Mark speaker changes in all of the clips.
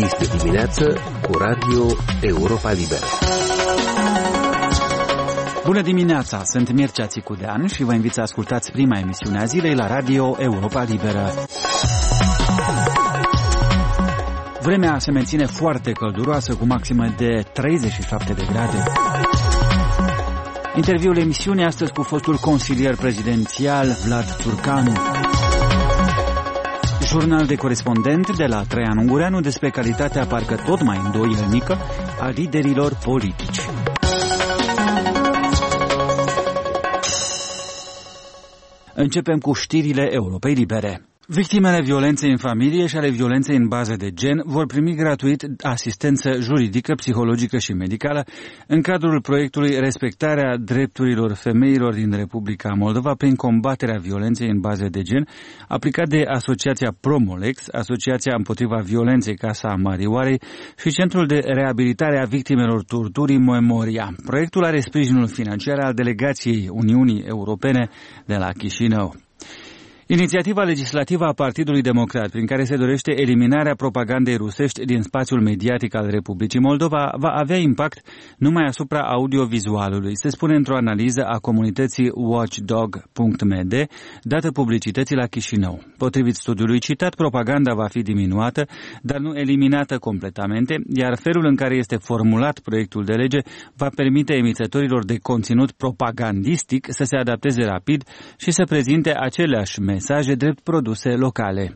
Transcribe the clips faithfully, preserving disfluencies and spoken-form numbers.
Speaker 1: Este dimineață cu Radio Europa Liberă.
Speaker 2: Bună dimineața, sunt Mircea Țicudean și vă invit să ascultați prima emisiune a zilei la Radio Europa Liberă. Vremea se menține foarte călduroasă, cu maximă de treizeci și șapte de grade. Interviul emisiunii astăzi cu fostul consilier prezidențial Vlad Țurcanu. Jurnal de corespondent de la Traian Ungureanu despre calitatea parcă tot mai îndoielnică a liderilor politici. Începem cu știrile Europei Libere. Victimele violenței în familie și ale violenței în bază de gen vor primi gratuit asistență juridică, psihologică și medicală în cadrul proiectului Respectarea drepturilor femeilor din Republica Moldova prin combaterea violenței în bază de gen, aplicat de Asociația Promolex, Asociația împotriva violenței Casa Marioarei și Centrul de Reabilitare a Victimelor Torturii Memoria. Proiectul are sprijinul financiar al Delegației Uniunii Europene de la Chișinău. Inițiativa legislativă a Partidului Democrat, prin care se dorește eliminarea propagandei rusești din spațiul mediatic al Republicii Moldova, va avea impact numai asupra audiovizualului, se spune într-o analiză a comunității watchdog punct m d, dată publicității la Chișinău. Potrivit studiului citat, propaganda va fi diminuată, dar nu eliminată completamente, iar felul în care este formulat proiectul de lege va permite emițătorilor de conținut propagandistic să se adapteze rapid și să prezinte aceleași mesaje drept produse locale.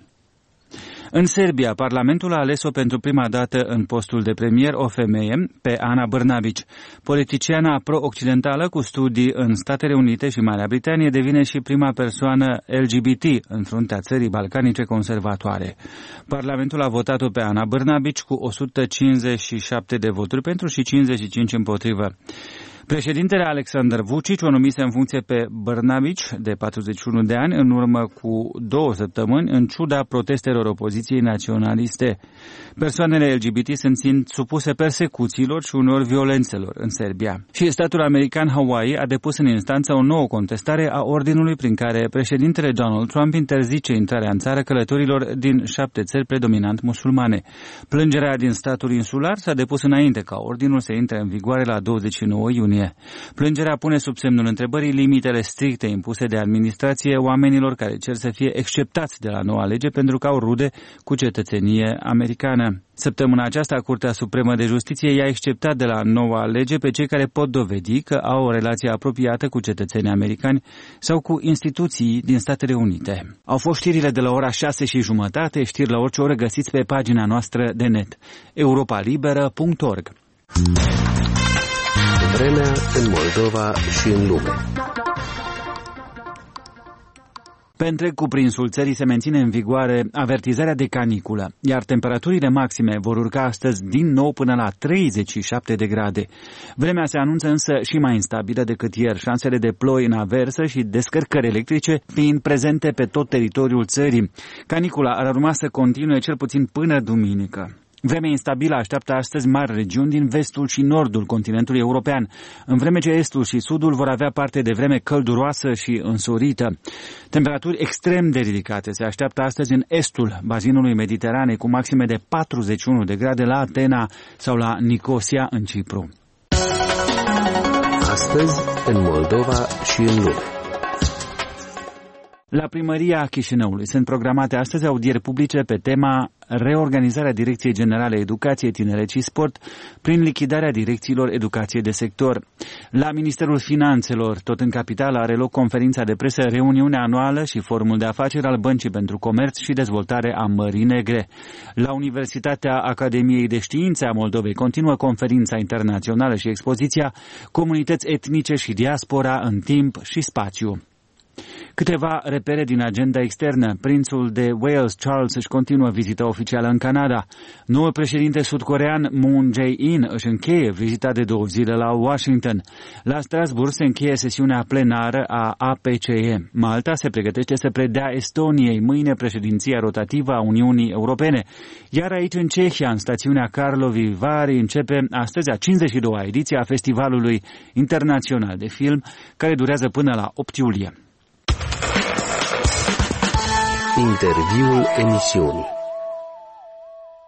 Speaker 2: În Serbia, Parlamentul a ales-o pentru prima dată în postul de premier o femeie, pe Ana Brnabić. Politiciana pro-occidentală cu studii în Statele Unite și Marea Britanie devine și prima persoană L G B T în fruntea țării balcanice conservatoare. Parlamentul a votat-o pe Ana Brnabić cu o sută cincizeci și șapte de voturi pentru și cincizeci și cinci împotrivă. Președintele Alexander Vučić o numise în funcție pe Brnabić, de patruzeci și unu de ani, în urmă cu două săptămâni, în ciuda protestelor opoziției naționaliste. Persoanele L G B T sunt supuse persecuțiilor și uneori violențelor în Serbia. Și statul american Hawaii a depus în instanță o nouă contestare a ordinului prin care președintele Donald Trump interzice intrarea în țară călătorilor din șapte țări predominant musulmane. Plângerea din statul insular s-a depus înainte ca ordinul să intre în vigoare la douăzeci și nouă iunie. Plângerea pune sub semnul întrebării limitele stricte impuse de administrație oamenilor care cer să fie exceptați de la noua lege pentru că au rude cu cetățenie americană. Săptămâna aceasta, Curtea Supremă de Justiție i-a exceptat de la noua lege pe cei care pot dovedi că au o relație apropiată cu cetățenii americani sau cu instituții din Statele Unite. Au fost știrile de la ora șase și jumătate, știri la orice oră găsiți pe pagina noastră de net, europa liberă punct org.
Speaker 1: Vremea în Moldova și în lume.
Speaker 2: Pe întreg cuprinsul țării se menține în vigoare avertizarea de caniculă, iar temperaturile maxime vor urca astăzi din nou până la treizeci și șapte de grade. Vremea se anunță însă și mai instabilă decât ieri, șansele de ploi în aversă și descărcări electrice fiind prezente pe tot teritoriul țării. Canicula ar urma să continue cel puțin până duminică. Vremea instabilă așteaptă astăzi mari regiuni din vestul și nordul continentului european, în vreme ce estul și sudul vor avea parte de vreme călduroasă și însorită. Temperaturi extrem de ridicate se așteaptă astăzi în estul bazinului Mediteranei, cu maxime de patruzeci și unu de grade la Atena sau la Nicosia în Cipru.
Speaker 1: Astăzi, în Moldova și în lume.
Speaker 2: La Primăria Chișinăului sunt programate astăzi audieri publice pe tema reorganizarea Direcției Generale Educație, Tineret și Sport prin lichidarea direcțiilor educație de sector. La Ministerul Finanțelor, tot în capitală, are loc conferința de presă, reuniunea anuală și forumul de afaceri al Băncii pentru Comerț și Dezvoltare a Mării Negre. La Universitatea Academiei de Științe a Moldovei continuă conferința internațională și expoziția Comunități etnice și diaspora în timp și spațiu. Câteva repere din agenda externă. Prințul de Wales, Charles, își continuă vizita oficială în Canada. Noul președinte sud-corean Moon Jae-in își încheie vizita de două zile la Washington. La Strasbourg se încheie sesiunea plenară a A P C E. Malta se pregătește să predea Estoniei mâine președinția rotativă a Uniunii Europene. Iar aici, în Cehia, în stațiunea Karlovy Vary, începe astăzi a cincizeci și doua ediție a Festivalului Internațional de Film, care durează până la opt iulie.
Speaker 1: Interviul emisiunii.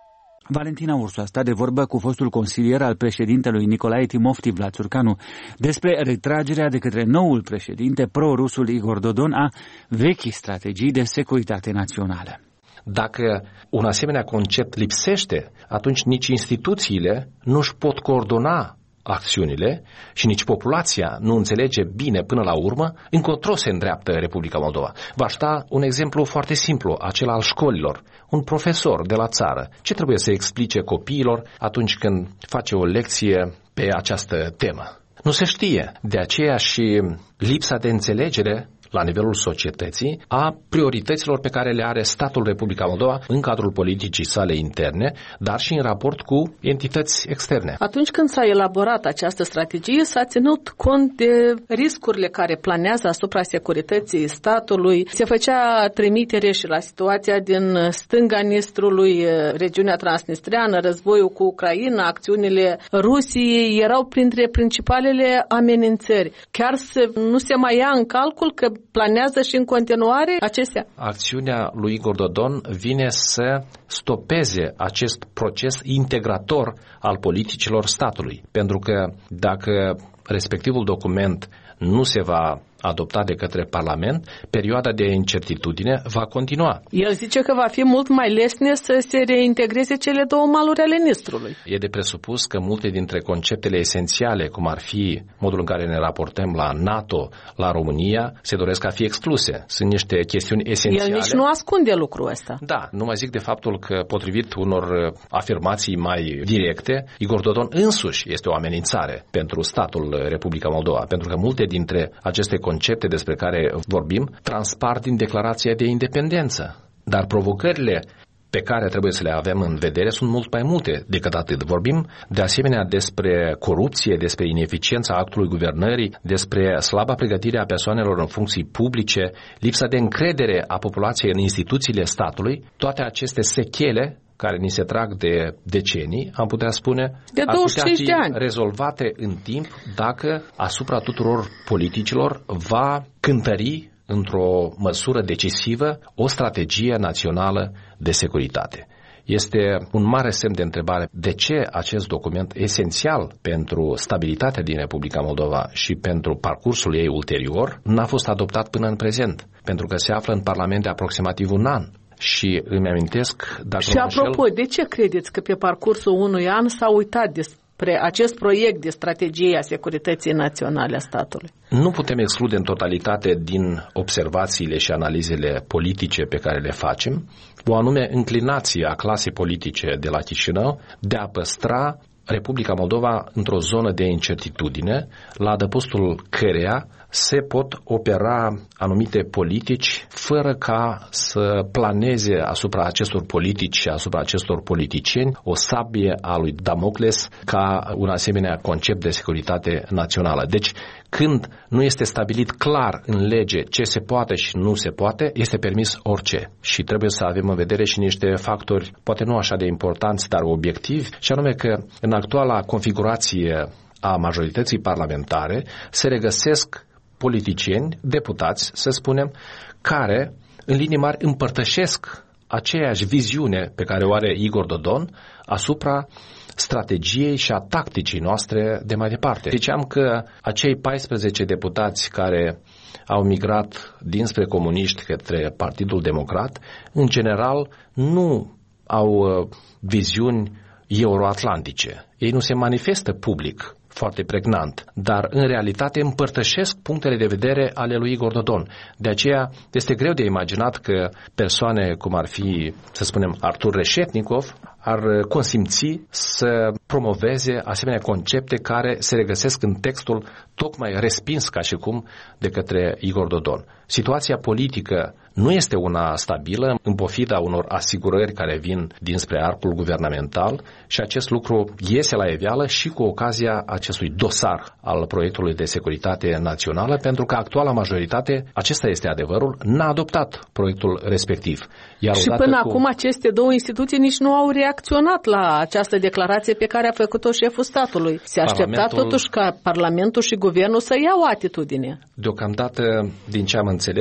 Speaker 2: Valentina Ursu a stat de vorbă cu fostul consilier al președintelui Nicolae Timofti Vlad Țurcanu despre retragerea de către noul președinte pro-rusul Igor Dodon a vechii strategii de securitate națională.
Speaker 3: Dacă un asemenea concept lipsește, atunci nici instituțiile nu își pot coordona acțiunile și nici populația nu înțelege bine până la urmă încotro se îndreaptă Republica Moldova. V-aș da un exemplu foarte simplu, acela al școlilor. Un profesor de la țară, ce trebuie să explice copiilor atunci când face o lecție pe această temă? Nu se știe. De aceea și lipsa de înțelegere la nivelul societății a priorităților pe care le are statul Republica Moldova în cadrul politicii sale interne, dar și în raport cu entități externe.
Speaker 4: Atunci când s-a elaborat această strategie, s-a ținut cont de riscurile care planează asupra securității statului. Se făcea trimitere și la situația din stânga Nistrului, regiunea transnistreană, războiul cu Ucraina, acțiunile Rusiei erau printre principalele amenințări. Chiar să nu se mai ia în calcul că planează și în continuare acestea?
Speaker 3: Acțiunea lui Igor Dodon vine să stopeze acest proces integrator al politicilor statului. Pentru că dacă respectivul document nu se va adoptat de către Parlament, perioada de incertitudine va continua.
Speaker 4: El zice că va fi mult mai lesne să se reintegreze cele două maluri ale Nistrului.
Speaker 3: E de presupus că multe dintre conceptele esențiale, cum ar fi modul în care ne raportăm la NATO, la România, se doresc a fi excluse. Sunt niște chestiuni esențiale.
Speaker 4: El nici nu ascunde lucrul ăsta.
Speaker 3: Da, nu mai zic de faptul că, potrivit unor afirmații mai directe, Igor Dodon însuși este o amenințare pentru statul Republica Moldova, pentru că multe dintre aceste concepte despre care vorbim transpar din declarația de independență. Dar provocările pe care trebuie să le avem în vedere sunt mult mai multe decât atât. Vorbim de asemenea despre corupție, despre ineficiența actului guvernării, despre slaba pregătire a persoanelor în funcții publice, lipsa de încredere a populației în instituțiile statului. Toate aceste sechele care ni se trag de decenii, am putea spune,
Speaker 4: de
Speaker 3: ar putea fi
Speaker 4: de ani.
Speaker 3: rezolvate în timp dacă asupra tuturor politicilor va cântări într-o măsură decisivă o strategie națională de securitate. Este un mare semn de întrebare de ce acest document esențial pentru stabilitatea din Republica Moldova și pentru parcursul ei ulterior n-a fost adoptat până în prezent, pentru că se află în Parlament de aproximativ un an. Și îmi amintesc, dacă
Speaker 4: și apropo, de ce credeți că pe parcursul unui an s-a uitat despre acest proiect de strategie a securității naționale a statului?
Speaker 3: Nu putem exclude în totalitate din observațiile și analizele politice pe care le facem o anume înclinație a clasei politice de la Chișinău de a păstra Republica Moldova într-o zonă de incertitudine, la adăpostul căreia se pot opera anumite politici fără ca să planeze asupra acestor politici și asupra acestor politicieni o sabie a lui Damocles ca un asemenea concept de securitate națională. Deci, când nu este stabilit clar în lege ce se poate și nu se poate, este permis orice. Și trebuie să avem în vedere și niște factori, poate nu așa de importanți, dar obiectivi, și anume că în actuala configurație a majorității parlamentare se regăsesc politicieni, deputați, să spunem, care în linii mari împărtășesc aceeași viziune pe care o are Igor Dodon asupra strategiei și a tacticii noastre de mai departe. Ziceam că acei paisprezece deputați care au migrat dinspre comuniști către Partidul Democrat, în general nu au viziuni euroatlantice. Ei nu se manifestă public foarte pregnant, dar în realitate împărtășesc punctele de vedere ale lui Igor Dodon. De aceea este greu de imaginat că persoane cum ar fi, să spunem, Artur Reșetnikov ar consimți să promoveze asemenea concepte care se regăsesc în textul tocmai respins ca și cum de către Igor Dodon. Situația politică nu este una stabilă, în pofida unor asigurări care vin dinspre arcul guvernamental, și acest lucru iese la iveală și cu ocazia acestui dosar al proiectului de securitate națională, pentru că actuala majoritate, acesta este adevărul, n-a adoptat proiectul respectiv. Iar
Speaker 4: și până
Speaker 3: cu...
Speaker 4: acum aceste două instituții nici nu au reacționat la această declarație pe care a făcut-o șeful statului. Se aștepta Parlamentul... totuși ca Parlamentul și Guvernul să iau o atitudine.
Speaker 3: Deocamdată, din ce am înțeles,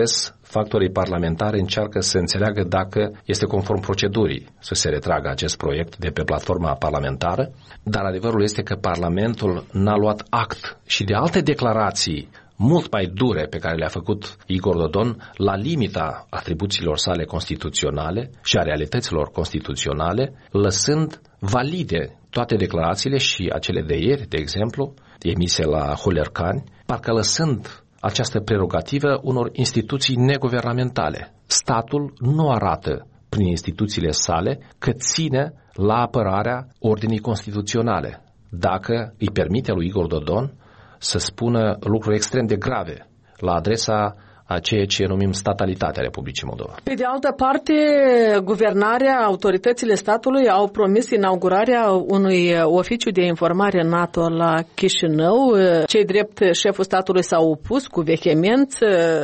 Speaker 3: factorii parlamentari încearcă să înțeleagă dacă este conform procedurii să se retragă acest proiect de pe platforma parlamentară, dar adevărul este că Parlamentul n-a luat act și de alte declarații mult mai dure pe care le-a făcut Igor Dodon la limita atribuțiilor sale constituționale și a realităților constituționale, lăsând valide toate declarațiile și acele de ieri, de exemplu, emise la Holercani, parcă lăsând această prerogativă unor instituții neguvernamentale. Statul nu arată prin instituțiile sale că ține la apărarea ordinii constituționale, dacă îi permite lui Igor Dodon să spună lucruri extrem de grave la adresa a ceea ce numim statalitatea Republicii Moldova.
Speaker 4: Pe de altă parte, guvernarea, autoritățile statului au promis inaugurarea unui oficiu de informare NATO la Chișinău. Cei drept, șeful statului s-a opus cu vehemență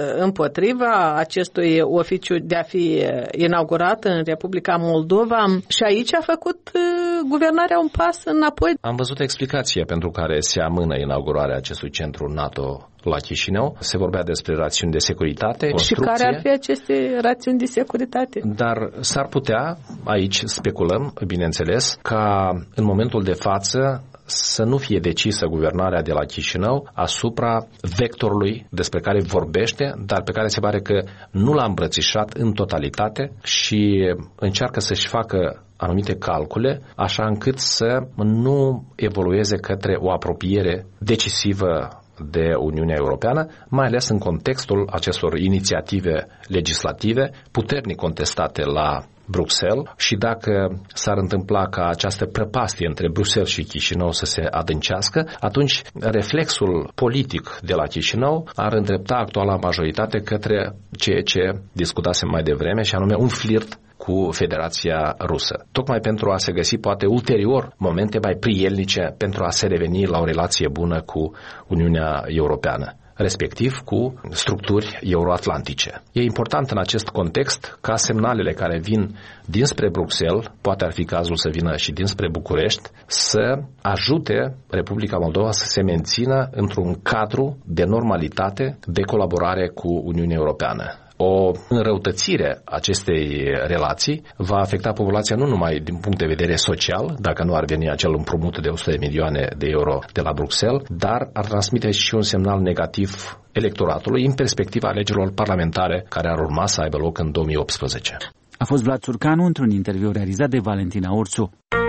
Speaker 4: împotriva acestui oficiu de a fi inaugurat în Republica Moldova și aici a făcut guvernarea un pas înapoi.
Speaker 3: Am văzut explicația pentru care se amână inaugurarea acestui centru NATO la Chișinău. Se vorbea despre rațiuni de securitate, construcție.
Speaker 4: Și care ar fi aceste rațiuni de securitate?
Speaker 3: Dar s-ar putea, aici speculăm, bineînțeles, ca în momentul de față să nu fie decisă guvernarea de la Chișinău asupra vectorului despre care vorbește, dar pe care se pare că nu l-a îmbrățișat în totalitate și încearcă să-și facă anumite calcule, așa încât să nu evolueze către o apropiere decisivă de Uniunea Europeană, mai ales în contextul acestor inițiative legislative puternic contestate la Bruxelles și dacă s-ar întâmpla ca această prăpastie între Bruxelles și Chișinău să se adâncească, atunci reflexul politic de la Chișinău ar îndrepta actuala majoritate către ceea ce discutasem mai devreme și anume un flirt cu Federația Rusă, tocmai pentru a se găsi poate ulterior momente mai prielnice pentru a se reveni la o relație bună cu Uniunea Europeană, respectiv cu structuri euroatlantice. E important în acest context ca semnalele care vin dinspre Bruxelles, poate ar fi cazul să vină și dinspre București, să ajute Republica Moldova să se mențină într-un cadru de normalitate, de colaborare cu Uniunea Europeană. O înrăutățire acestei relații va afecta populația nu numai din punct de vedere social, dacă nu ar veni acel împrumut de o sută de milioane de euro de la Bruxelles, dar ar transmite și un semnal negativ electoratului în perspectiva alegerilor parlamentare care ar urma să aibă loc în două mii optsprezece.
Speaker 2: A fost Vlad Țurcanu într-un interviu realizat de Valentina Ursu.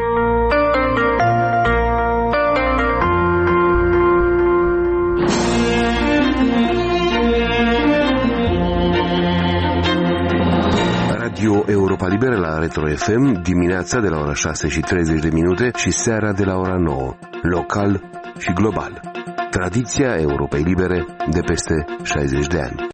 Speaker 1: Radio Europa Liberă la Retro F M, dimineața de la ora șase și treizeci de minute și seara de la ora nouă, local și global. Tradiția Europei Libere de peste șaizeci de ani.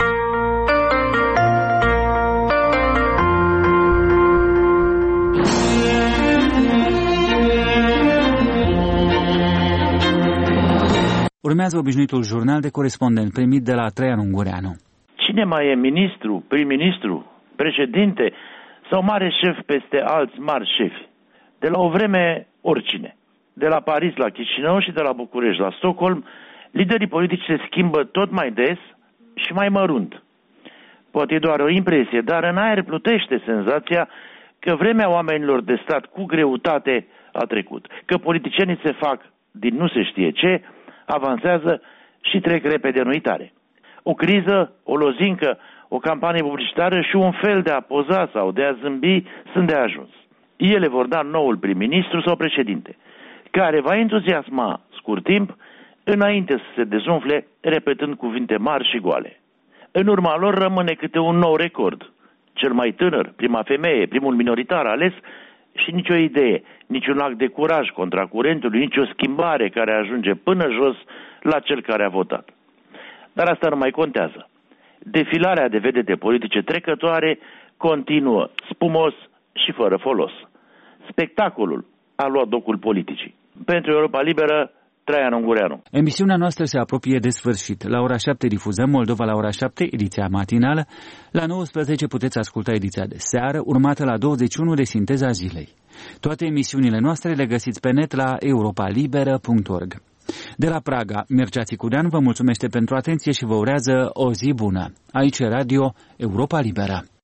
Speaker 2: Urmează obișnuitul jurnal de corespondent primit de la Traian Ungureanu.
Speaker 5: Cine mai e ministru, prim-ministru, președinte sau mare șef peste alți mari șefi? De la o vreme, oricine. De la Paris la Chișinău și de la București la Stockholm, liderii politici se schimbă tot mai des și mai mărunt. Poate e doar o impresie, dar în aer plutește senzația că vremea oamenilor de stat cu greutate a trecut, că politicienii se fac din nu se știe ce, avansează și trec repede în uitare. O criză, o lozincă, o campanie publicitară și un fel de a poza sau de a zâmbi sunt de ajuns. Ele vor da noul prim-ministru sau președinte, care va entuziasma scurt timp înainte să se dezumfle repetând cuvinte mari și goale. În urma lor rămâne câte un nou record. Cel mai tânăr, prima femeie, primul minoritar ales și nicio idee, niciun act de curaj contra curentului, nicio schimbare care ajunge până jos la cel care a votat. Dar asta nu mai contează. Defilarea de vedete politice trecătoare continuă, spumos și fără folos. Spectacolul a luat locul politicii. Pentru Europa Liberă, Traian Ungureanu.
Speaker 2: Emisiunea noastră se apropie de sfârșit. La ora șapte difuzăm Moldova la ora șapte, ediția matinală. La nouăsprezece puteți asculta ediția de seară, urmată la douăzeci și unu de Sinteza Zilei. Toate emisiunile noastre le găsiți pe net la europa liberă punct org. De la Praga, Mircea Țicudean vă mulțumește pentru atenție și vă urează o zi bună. Aici Radio Europa Liberă.